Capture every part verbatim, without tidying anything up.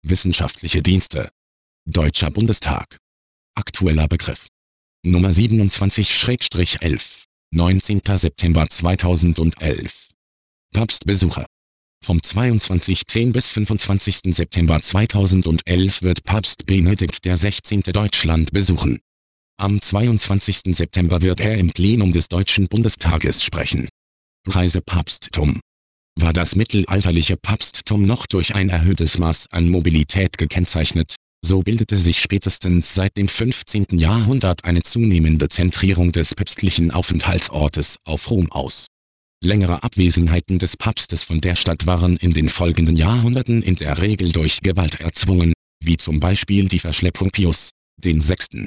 Wissenschaftliche Dienste. Deutscher Bundestag. Aktueller Begriff. Nummer siebenundzwanzig elf, neunzehnter September zweitausendelf. Papstbesuche. Vom zweiundzwanzigsten bis fünfundzwanzigsten September zweitausendelf wird Papst Benedikt der Sechzehnte Deutschland besuchen. Am zweiundzwanzigsten September wird er im Plenum des Deutschen Bundestages sprechen. Reisepapsttum. War das mittelalterliche Papsttum noch durch ein erhöhtes Maß an Mobilität gekennzeichnet, so bildete sich spätestens seit dem fünfzehnten Jahrhundert eine zunehmende Zentrierung des päpstlichen Aufenthaltsortes auf Rom aus. Längere Abwesenheiten des Papstes von der Stadt waren in den folgenden Jahrhunderten in der Regel durch Gewalt erzwungen, wie zum Beispiel die Verschleppung Pius der Sechste.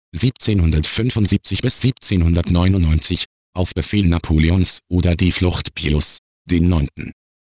siebzehnhundertfünfundsiebzig bis siebzehnhundertneunundneunzig, auf Befehl Napoleons, oder die Flucht Pius der Neunte.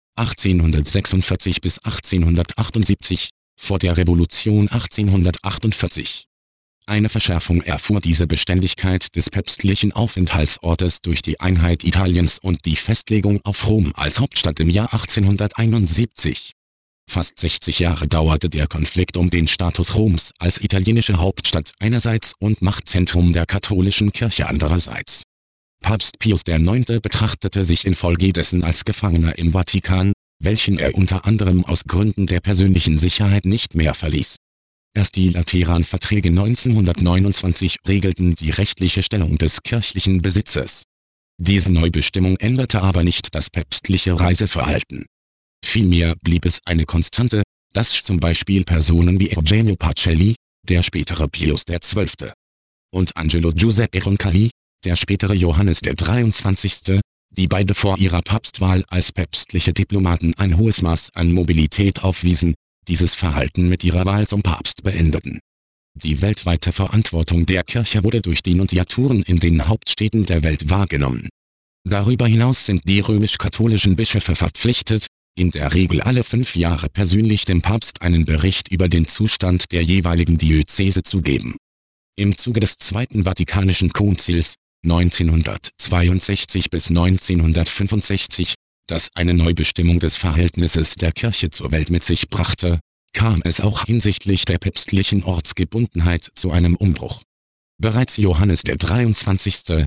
achtzehnhundertsechsundvierzig bis achtzehnhundertachtundsiebzig, vor der Revolution achtzehnhundertachtundvierzig. Eine Verschärfung erfuhr diese Beständigkeit des päpstlichen Aufenthaltsortes durch die Einheit Italiens und die Festlegung auf Rom als Hauptstadt im Jahr achtzehnhunderteinundsiebzig. Fast sechzig Jahre dauerte der Konflikt um den Status Roms als italienische Hauptstadt einerseits und Machtzentrum der katholischen Kirche andererseits. Papst Pius der Neunte betrachtete sich infolgedessen als Gefangener im Vatikan, welchen er unter anderem aus Gründen der persönlichen Sicherheit nicht mehr verließ. Erst die Lateranverträge neunzehnhundertneunundzwanzig regelten die rechtliche Stellung des kirchlichen Besitzes. Diese Neubestimmung änderte aber nicht das päpstliche Reiseverhalten. Vielmehr blieb es eine Konstante, dass zum Beispiel Personen wie Eugenio Pacelli, der spätere Pius der Zwölfte, und Angelo Giuseppe Roncalli, der spätere Johannes der Dreiundzwanzigste, die beide vor ihrer Papstwahl als päpstliche Diplomaten ein hohes Maß an Mobilität aufwiesen, dieses Verhalten mit ihrer Wahl zum Papst beendeten. Die weltweite Verantwortung der Kirche wurde durch die Nunziaturen in den Hauptstädten der Welt wahrgenommen. Darüber hinaus sind die römisch-katholischen Bischöfe verpflichtet, in der Regel alle fünf Jahre persönlich dem Papst einen Bericht über den Zustand der jeweiligen Diözese zu geben. Im Zuge des Zweiten Vatikanischen Konzils neunzehnhundertzweiundsechzig bis neunzehnhundertfünfundsechzig, das eine Neubestimmung des Verhältnisses der Kirche zur Welt mit sich brachte, kam es auch hinsichtlich der päpstlichen Ortsgebundenheit zu einem Umbruch. Bereits Johannes der Dreiundzwanzigste,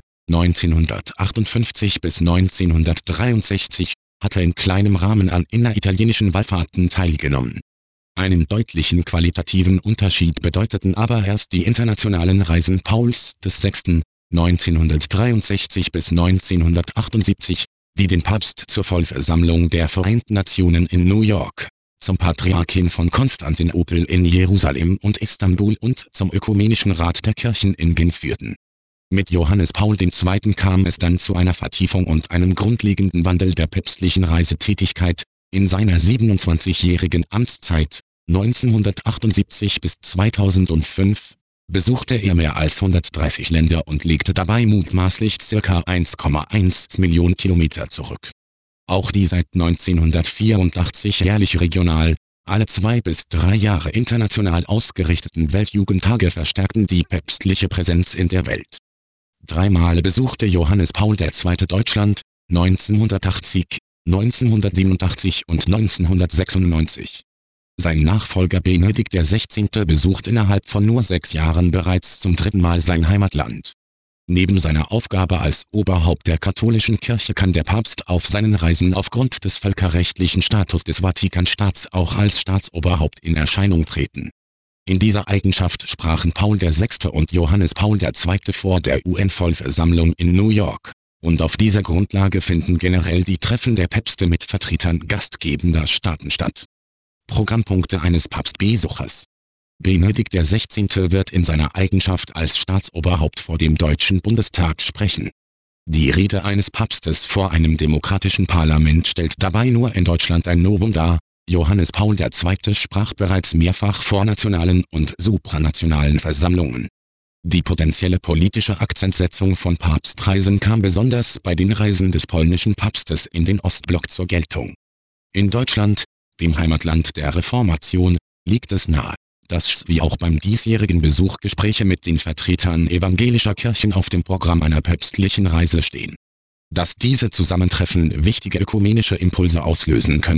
neunzehnhundertachtundfünfzig bis neunzehnhundertdreiundsechzig, hatte in kleinem Rahmen an inneritalienischen Wallfahrten teilgenommen. Einen deutlichen qualitativen Unterschied bedeuteten aber erst die internationalen Reisen Pauls des Sechsten, neunzehnhundertdreiundsechzig bis neunzehnhundertachtundsiebzig, die den Papst zur Vollversammlung der Vereinten Nationen in New York, zum Patriarchen von Konstantinopel in Jerusalem und Istanbul und zum Ökumenischen Rat der Kirchen in Genf führten. Mit Johannes Paul der Zweite kam es dann zu einer Vertiefung und einem grundlegenden Wandel der päpstlichen Reisetätigkeit. In seiner siebenundzwanzigjährigen Amtszeit, neunzehnhundertachtundsiebzig bis zweitausendfünf, besuchte er mehr als hundertdreißig Länder und legte dabei mutmaßlich ca. eins Komma eins Millionen Kilometer zurück. Auch die seit neunzehnhundertvierundachtzig jährlich regional, alle zwei bis drei Jahre international ausgerichteten Weltjugendtage verstärkten die päpstliche Präsenz in der Welt. Dreimal besuchte Johannes Paul der Zweite Deutschland, neunzehnhundertachtzig, neunzehnhundertsiebenundachtzig und neunzehnhundertsechsundneunzig. Sein Nachfolger Benedikt der Sechzehnte besucht innerhalb von nur sechs Jahren bereits zum dritten Mal sein Heimatland. Neben seiner Aufgabe als Oberhaupt der katholischen Kirche kann der Papst auf seinen Reisen aufgrund des völkerrechtlichen Status des Vatikanstaats auch als Staatsoberhaupt in Erscheinung treten. In dieser Eigenschaft sprachen Paul der Sechste und Johannes Paul der Zweite vor der U N-Vollversammlung in New York, und auf dieser Grundlage finden generell die Treffen der Päpste mit Vertretern gastgebender Staaten statt. Programmpunkte eines Papstbesuches. Benedikt der Sechzehnte wird in seiner Eigenschaft als Staatsoberhaupt vor dem Deutschen Bundestag sprechen. Die Rede eines Papstes vor einem demokratischen Parlament stellt dabei nur in Deutschland ein Novum dar. Johannes Paul der Zweite sprach bereits mehrfach vor nationalen und supranationalen Versammlungen. Die potenzielle politische Akzentsetzung von Papstreisen kam besonders bei den Reisen des polnischen Papstes in den Ostblock zur Geltung. In Deutschland, dem Heimatland der Reformation, liegt es nahe, dass wie auch beim diesjährigen Besuch Gespräche mit den Vertretern evangelischer Kirchen auf dem Programm einer päpstlichen Reise stehen. Dass diese Zusammentreffen wichtige ökumenische Impulse auslösen können,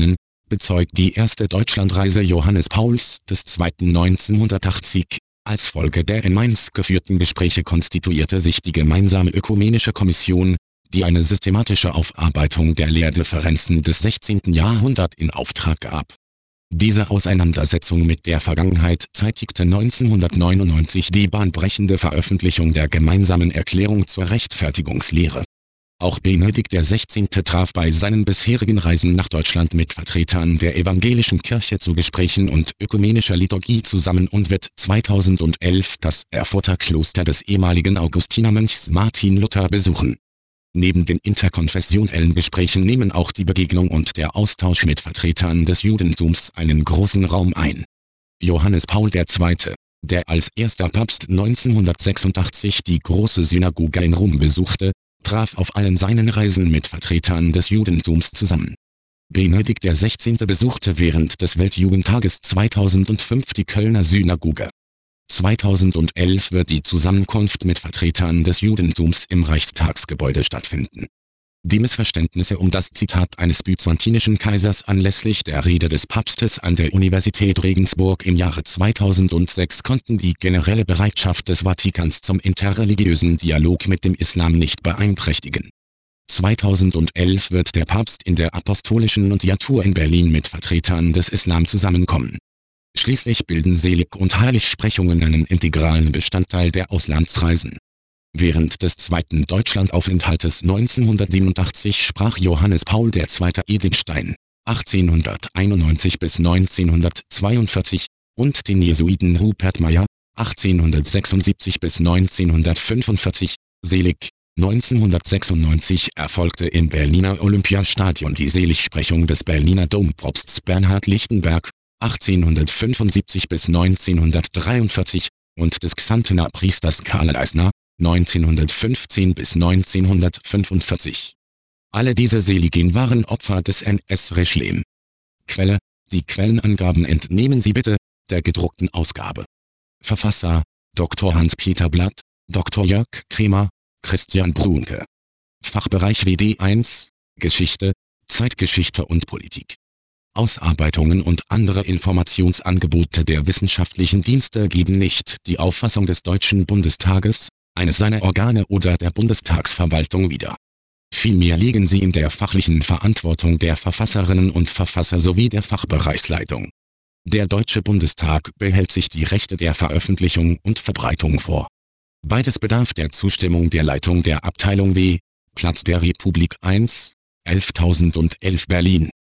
bezeugt die erste Deutschlandreise Johannes Pauls des Zweiten neunzehnhundertachtzig. Als Folge der in Mainz geführten Gespräche konstituierte sich die Gemeinsame Ökumenische Kommission, die eine systematische Aufarbeitung der Lehrdifferenzen des sechzehnten Jahrhunderts in Auftrag gab. Diese Auseinandersetzung mit der Vergangenheit zeitigte neunzehnhundertneunundneunzig die bahnbrechende Veröffentlichung der Gemeinsamen Erklärung zur Rechtfertigungslehre. Auch Benedikt der Sechzehnte traf bei seinen bisherigen Reisen nach Deutschland mit Vertretern der evangelischen Kirche zu Gesprächen und ökumenischer Liturgie zusammen und wird zweitausendelf das Erfurter Kloster des ehemaligen Augustinermönchs Martin Luther besuchen. Neben den interkonfessionellen Gesprächen nehmen auch die Begegnung und der Austausch mit Vertretern des Judentums einen großen Raum ein. Johannes Paul der Zweite., der als erster Papst neunzehnhundertsechsundachtzig die Große Synagoge in Rom besuchte, traf auf allen seinen Reisen mit Vertretern des Judentums zusammen. Benedikt der Sechzehnte besuchte während des Weltjugendtages zweitausendfünf die Kölner Synagoge. zweitausendelf wird die Zusammenkunft mit Vertretern des Judentums im Reichstagsgebäude stattfinden. Die Missverständnisse um das Zitat eines byzantinischen Kaisers anlässlich der Rede des Papstes an der Universität Regensburg im Jahre zweitausendsechs konnten die generelle Bereitschaft des Vatikans zum interreligiösen Dialog mit dem Islam nicht beeinträchtigen. zweitausendelf wird der Papst in der Apostolischen Nunziatur in Berlin mit Vertretern des Islam zusammenkommen. Schließlich bilden Selig- und Heiligsprechungen einen integralen Bestandteil der Auslandsreisen. Während des zweiten Deutschlandaufenthaltes neunzehnhundertsiebenundachtzig sprach Johannes Paul der Zweite Edinstein achtzehnhunderteinundneunzig bis neunzehnhundertzweiundvierzig und den Jesuiten Rupert Meyer achtzehnhundertsechsundsiebzig bis neunzehnhundertfünfundvierzig. Selig. neunzehnhundertsechsundneunzig erfolgte im Berliner Olympiastadion die Seligsprechung des Berliner Dompropsts Bernhard Lichtenberg achtzehnhundertfünfundsiebzig bis neunzehnhundertdreiundvierzig und des Xantener Priesters Karl Eisner neunzehnhundertfünfzehn bis neunzehnhundertfünfundvierzig. Alle diese Seligen waren Opfer des N S-Regimes. Quelle: Die Quellenangaben entnehmen Sie bitte der gedruckten Ausgabe. Verfasser: Doktor Hans-Peter Blatt, Doktor Jörg Kremer, Christian Brunke. Fachbereich W D eins, Geschichte, Zeitgeschichte und Politik. Ausarbeitungen und andere Informationsangebote der wissenschaftlichen Dienste geben nicht die Auffassung des Deutschen Bundestages, eines seiner Organe oder der Bundestagsverwaltung wider. Vielmehr liegen sie in der fachlichen Verantwortung der Verfasserinnen und Verfasser sowie der Fachbereichsleitung. Der Deutsche Bundestag behält sich die Rechte der Veröffentlichung und Verbreitung vor. Beides bedarf der Zustimmung der Leitung der Abteilung W, Platz der Republik eins, elftausendelf Berlin.